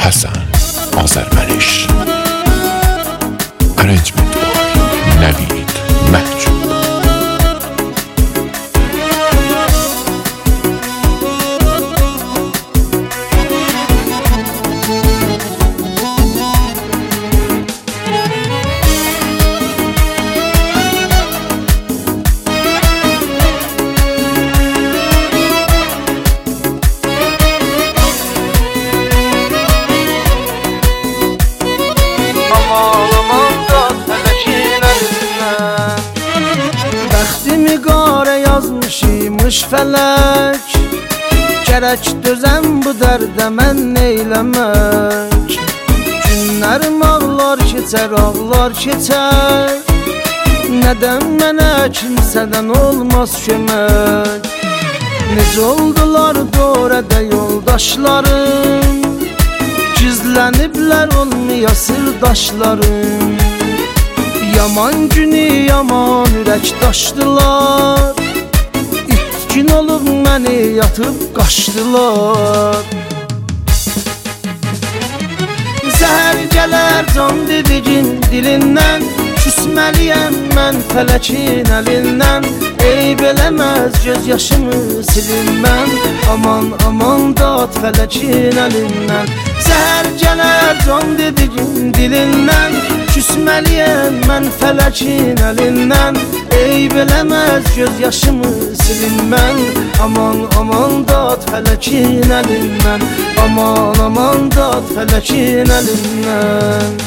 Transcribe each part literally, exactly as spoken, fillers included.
Hasan Azərməniş. Arrangement by Navid Mahjub. Bəxtimi qara yazmışımış fələk, gərək dözəm bu dərdə mən neyləmək. Günlərim ağlar keçər, ağlar keçər, nədən mənə kimsədən olmaz kömək. Necə oldular dorədə yoldaşlarım, gizləniblər olmaya sırdaşlarım. Yaman günü yaman ürək daşdılar, itkin olub məni yatıb qaçdılar. Zəhər gələr can dediyin dilindən, küsməliyəm mən fələkin əlindən. Eyb eləməz göz yaşımı silinməm, aman aman dad fələkin əlindən. Zəhər gələr can dediyin dilindən, küsməliyəm mən fələkin əlindən. Eyb eləməz göz yaşımı silinməm, aman aman dad fələkin əlindən. Aman aman dad fələkin əlindən.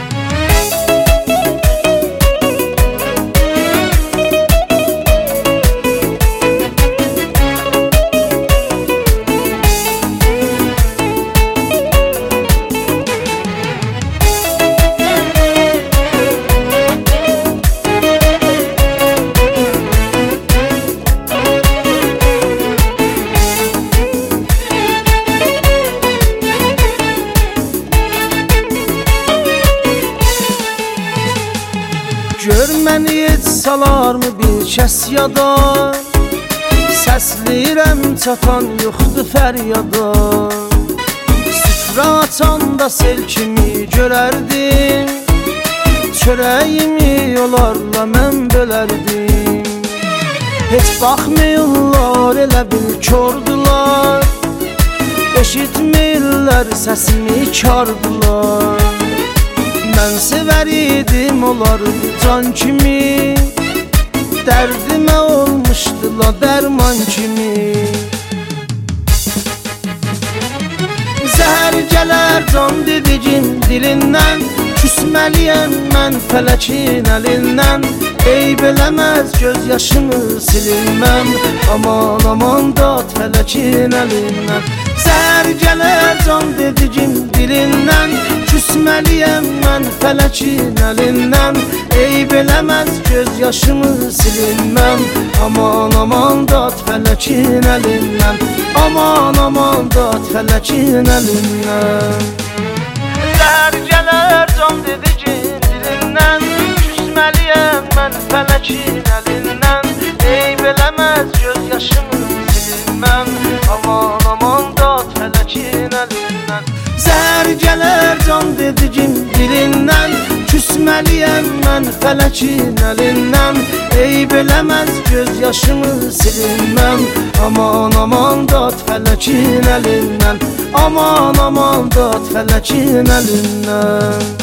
Gör məni heç salarmı bir kəs yada, səsləyirəm çatan yoxdur fəryada. Süfrə açanda sel kimi görərdim, çörəyimi yollarla mən bölərdim. Heç baxmıyorlar elə bil kordular, eşitmirlər səsimi kardılar. Mən sevəridim onları can kimi, dərdimə olmuşdular dərman kimi. Zəhər gələr can dediyin dilindən, küsməliyəm mən fələkin əlindən. Eyb eləməz göz yaşımı silinməm, aman aman dad fələkin əlindən. Zəhər gələr can dediyin dilindən, küsməliyəm mən fələkin əlindən. Eyb eləməz göz yaşımı silinməm, aman aman dad fələkin əlindən. Aman aman dad fələkin əlindən. Zəhər gələr can dediyin dilindən, küsməliyəm mən fələkin əlindən. Eyb eləməz göz yaşımı silinməm, aman aman dad fələkin əlindən. Zəhər gələr can dediyin dilindən, küsməliyəm mən fələkin əlindən. Eyb eləməz göz yaşımı silinməm, aman aman dad fələkin əlindən. Aman aman dad fələkin əlindən.